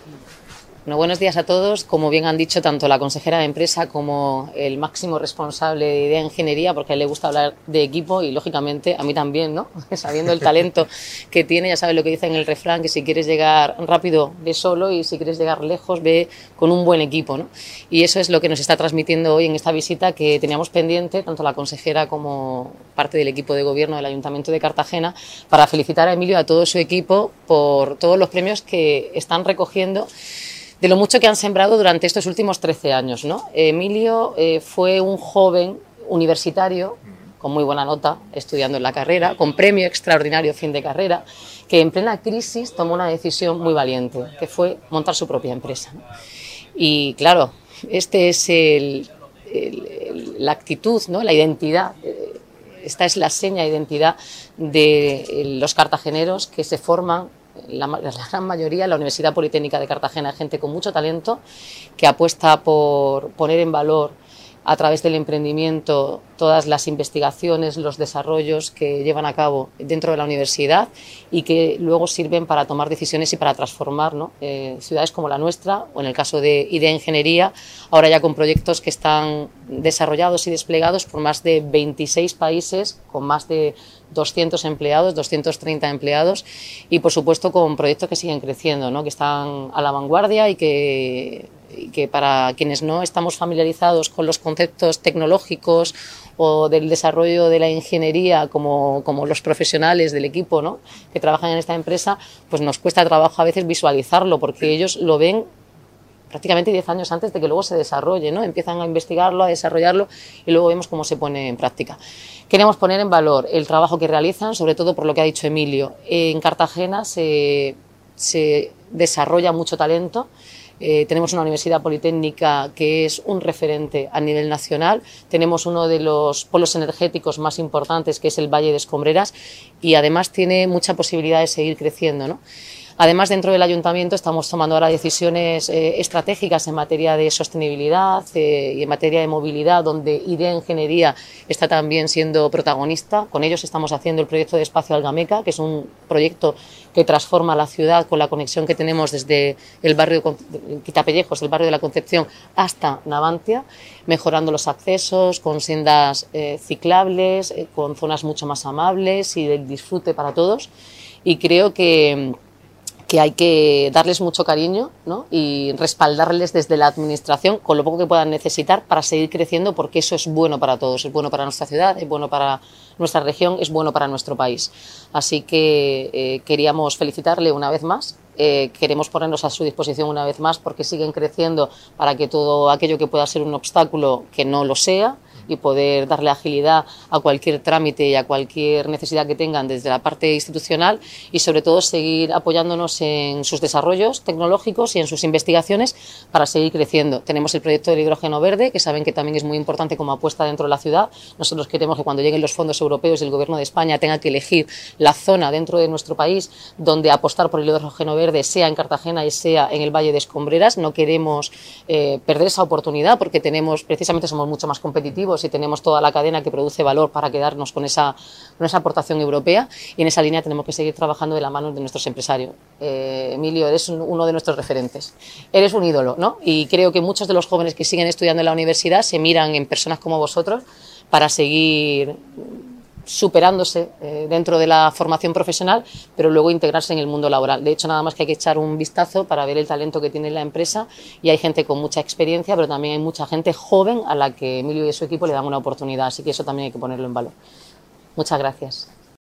Bueno, buenos días a todos. Como bien han dicho tanto la consejera de empresa como el máximo responsable de IDEA Ingeniería, porque a él le gusta hablar de equipo y lógicamente a mí también, ¿no? Sabiendo el talento que tiene, ya sabes lo que dice en el refrán, que si quieres llegar rápido ve solo y si quieres llegar lejos ve con un buen equipo, ¿no? Y eso es lo que nos está transmitiendo hoy en esta visita que teníamos pendiente, tanto la consejera como parte del equipo de gobierno del Ayuntamiento de Cartagena, para felicitar a Emilio y a todo su equipo por todos los premios que están recogiendo de lo mucho que han sembrado durante estos últimos 13 años, ¿no? Emilio fue un joven universitario con muy buena nota, estudiando en la carrera, con premio extraordinario fin de carrera, que en plena crisis tomó una decisión muy valiente, que fue montar su propia empresa, ¿no? Y claro, este es la actitud, ¿no? La identidad. Esta es la seña de identidad de los cartageneros que se forman, la gran mayoría, en la Universidad Politécnica de Cartagena, gente con mucho talento que apuesta por poner en valor a través del emprendimiento todas las investigaciones, los desarrollos que llevan a cabo dentro de la universidad y que luego sirven para tomar decisiones y para transformar, ¿no? Ciudades como la nuestra, o en el caso de IDEA Ingeniería, ahora ya con proyectos que están desarrollados y desplegados por más de 26 países, con más de 200 empleados, 230 empleados y, por supuesto, con proyectos que siguen creciendo, ¿no? Que están a la vanguardia y que para quienes no estamos familiarizados con los conceptos tecnológicos o del desarrollo de la ingeniería como los profesionales del equipo, ¿no? Que trabajan en esta empresa, pues nos cuesta trabajo a veces visualizarlo porque ellos lo ven prácticamente 10 años antes de que luego se desarrolle, ¿no? Empiezan a investigarlo, a desarrollarlo y luego vemos cómo se pone en práctica. Queremos poner en valor el trabajo que realizan, sobre todo por lo que ha dicho Emilio. En Cartagena se desarrolla mucho talento. Tenemos una universidad politécnica que es un referente a nivel nacional, tenemos uno de los polos energéticos más importantes que es el Valle de Escombreras y además tiene mucha posibilidad de seguir creciendo, ¿no? Además, dentro del Ayuntamiento estamos tomando ahora decisiones estratégicas en materia de sostenibilidad y en materia de movilidad, donde IDEA Ingeniería está también siendo protagonista. Con ellos estamos haciendo el proyecto de Espacio Algameca, que es un proyecto que transforma la ciudad con la conexión que tenemos desde el barrio Quitapellejos, el barrio de la Concepción, hasta Navantia, mejorando los accesos, con sendas ciclables, con zonas mucho más amables y del disfrute para todos. Y creo que hay que darles mucho cariño, ¿no? Y respaldarles desde la administración con lo poco que puedan necesitar para seguir creciendo, porque eso es bueno para todos, es bueno para nuestra ciudad, es bueno para nuestra región, es bueno para nuestro país. Así que queríamos felicitarle una vez más. Queremos ponernos a su disposición una vez más porque siguen creciendo para que todo aquello que pueda ser un obstáculo que no lo sea y poder darle agilidad a cualquier trámite y a cualquier necesidad que tengan desde la parte institucional y sobre todo seguir apoyándonos en sus desarrollos tecnológicos y en sus investigaciones para seguir creciendo. Tenemos el proyecto del hidrógeno verde, que saben que también es muy importante como apuesta dentro de la ciudad. Nosotros queremos que cuando lleguen los fondos europeos y el Gobierno de España tenga que elegir la zona dentro de nuestro país donde apostar por el hidrógeno verde, sea en Cartagena y sea en el Valle de Escombreras. No queremos perder esa oportunidad porque precisamente somos mucho más competitivos y tenemos toda la cadena que produce valor para quedarnos con esa aportación europea y en esa línea tenemos que seguir trabajando de la mano de nuestros empresarios. Emilio, eres uno de nuestros referentes, eres un ídolo, ¿no? Y creo que muchos de los jóvenes que siguen estudiando en la universidad se miran en personas como vosotros para seguir superándose dentro de la formación profesional, pero luego integrarse en el mundo laboral. De hecho, nada más que hay que echar un vistazo para ver el talento que tiene la empresa y hay gente con mucha experiencia, pero también hay mucha gente joven a la que Emilio y su equipo le dan una oportunidad, así que eso también hay que ponerlo en valor. Muchas gracias.